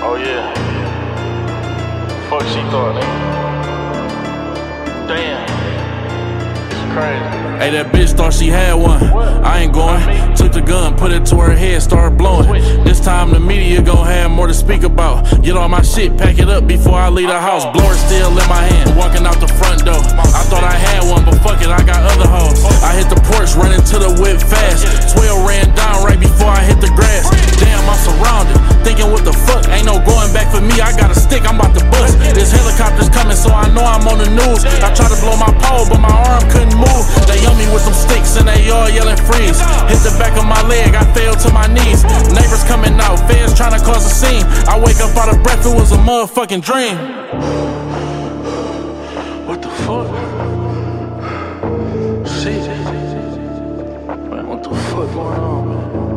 Oh yeah. Fuck she thought, nigga. Damn. It's crazy. Hey, that bitch thought she had one. I ain't going. Took the gun, put it to her head, started blowing. This time the media gon' have more to speak about. Get all my shit, pack it up before I leave the house. Blower still in my hand, walking out the front door. I thought I had one, but fuck it, I got other hoes. I hit the porch, running to the whip fast. 12 ran down right before I hit the grass. Damn, I'm surrounded, thinking what the fuck. Ain't no going back for me, I got a stick, I'm about to bust. This helicopter's coming, so I know I'm on the news. I tried to blow my pole, but my arm couldn't move. They on me with some sticks and they all yelling freeze. Hit the back of my leg, I fell to my knees. Neighbors coming out, feds trying to cause a scene. I wake up out of breath, it was a motherfucking dream. What the fuck? Shit. Man, what the fuck going on,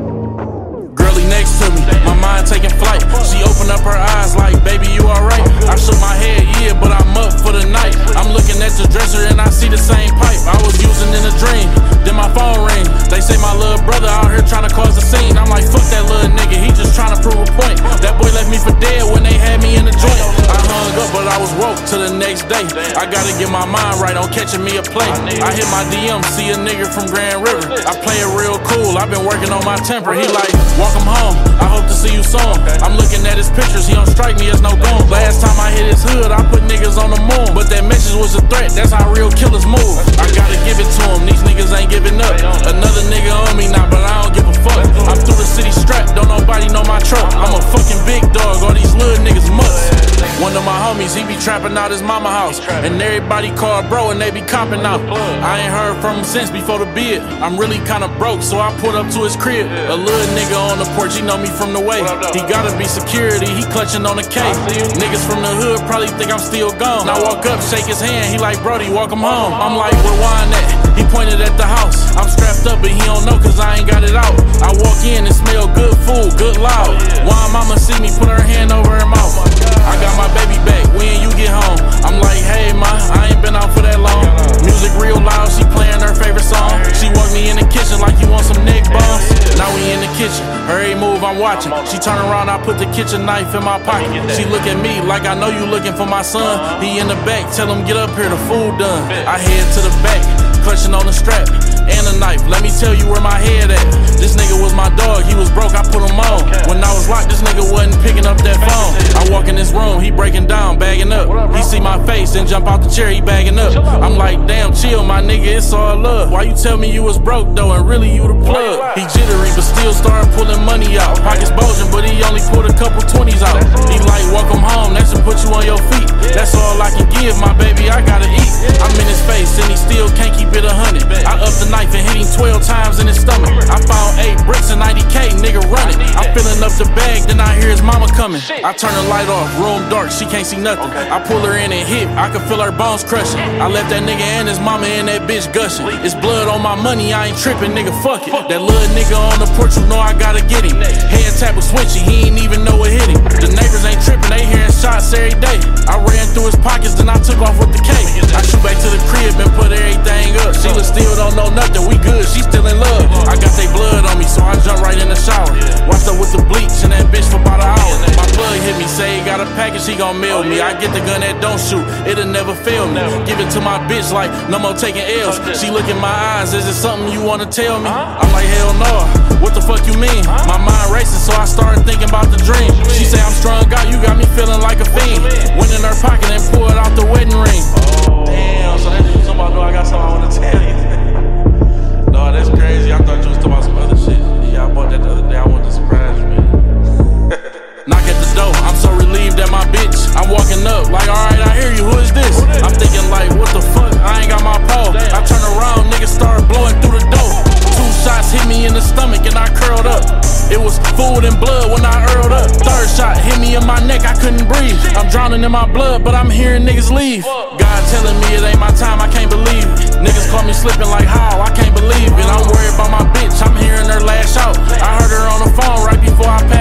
man? Girlie next to me, my mind taking flight. She opened up her eyes like, baby, you alright? I shook my head, yeah, but I'm up for the night. I'm looking at the dresser and I see the same pipe I was using in a dream. Then my phone ring. They say my little brother out here trying to cause a scene. I'm like, fuck that little nigga, he just trying to prove a point. That boy left me for dead when they had me in the joint. I hung up, but I was woke till the next day. I gotta get my mind right on catching me a play. I hit my DM, see a nigga from Grand River. I play it real cool, I've been working on my temper. He like, walk him home, I hope to see you soon. I'm looking at his pictures, he don't strike me as no goon. Last time I hit his hood, I put niggas on the moon. But that message was a threat, that's how real killers move. I gotta give it to him, these niggas ain't giving up. Another nigga on me now, but I don't give a fuck. I'm through the city strapped, don't nobody know my truck. I'm a fucking big dog, all these little niggas mutts. One of my homies, he be trapping out his mama house. And everybody call bro and they be copping out. I ain't heard from him since before the bid. I'm really kinda broke, so I pulled up to his crib. A little nigga on the porch, he know me from the way. He gotta be security, he clutching on the K. Niggas from the hood probably think I'm still gone. I walk up, shake his hand, he like, Brody, walk him home. I'm like, where wine at? He pointed at the house. I'm strapped up, but he don't know cause I ain't got it out. I walk in and smell good food, good loud. Wine mama see me, put her hand over her mouth. I got my baby back, when you get home. I'm like, hey ma, I ain't been out for that long. Music real loud, she playing her favorite song. She walk me in the kitchen like you want some neck bones. Now we in the kitchen, her every move I'm watching. She turn around, I put the kitchen knife in my pocket. She look at me like I know you looking for my son. He in the back, tell him get up here, the food done. I head to the back, clutching on the strap and a knife. Let me tell you where my head at. This nigga was my dog, he was broke, I put him on. When I was locked, this nigga wasn't picking up that phone. I walk in this room, he breaking down, bagging up. He see my face and jump out the chair, he bagging up. I'm like, damn, chill, my nigga, it's all love. Why you tell me you was broke though, and really you the plug? He jittery, but still started pulling money out. Pockets bulging, but he only pulled a couple 20s out. He like, welcome home, that should put you on your feet. That's all I can give, my baby, I gotta eat. I'm in his face, and he still can't keep it 100. I up the knife and hit him 12 times in his stomach. I found 8 bricks and 90K, nigga run it. I'm filling up the bag, then I hear his mama coming. I turn the light off, room dark, she can't see nothing. I pull her in and hit, I can feel her bones crushing. I left that nigga and his mama and that bitch gushing. It's blood on my money, I ain't tripping, nigga, fuck it. That little nigga on the porch, you know I gotta get him. Head tap was switchy, he ain't even know what hit him. The neighbors ain't tripping, they hearing shots every day. I ran through his pockets, then I took off with the K. I shoot back to the crib and put everything up. Sheila still don't know nothing, we good, she still in love. I got they blood on me, so I jump right in the shower. Washed up with the bleach and that bitch for about an hour. My plug hit me, say he got a package, he gon' mail me. I get the gun that don't shoot, it'll never fail me. Give it to my bitch like, no more taking L's. She look in my eyes, is it something you wanna tell me? I'm like, hell no, what the fuck you mean? My mind racing, so I started thinking about the dream. She say I'm strung out, you got me feeling like a fiend. Went in her pocket and pulled out the wedding ring. Damn, so that's what you talking about. No, I got something I wanna tell you. No, that's crazy. I thought you was talking about some other shit. Yeah, I bought that the other day. I wanted to surprise you, man. Knock at the door, I'm so relieved at my bitch. I'm walking up like, alright, I hear you, who is this? I'm thinking like, what the fuck, I ain't got my pole. I turn around, niggas start blowing through the door. 2 shots hit me in the stomach and I curled up. It was food and blood when I earled up. 3rd shot hit me in my neck, I couldn't breathe. I'm drowning in my blood, but I'm hearing niggas leave. God telling me it ain't my time, I can't believe it. Niggas caught me slipping like how, I can't believe it. I'm worried about my bitch, I'm hearing her lash out. I heard her on the phone right before I passed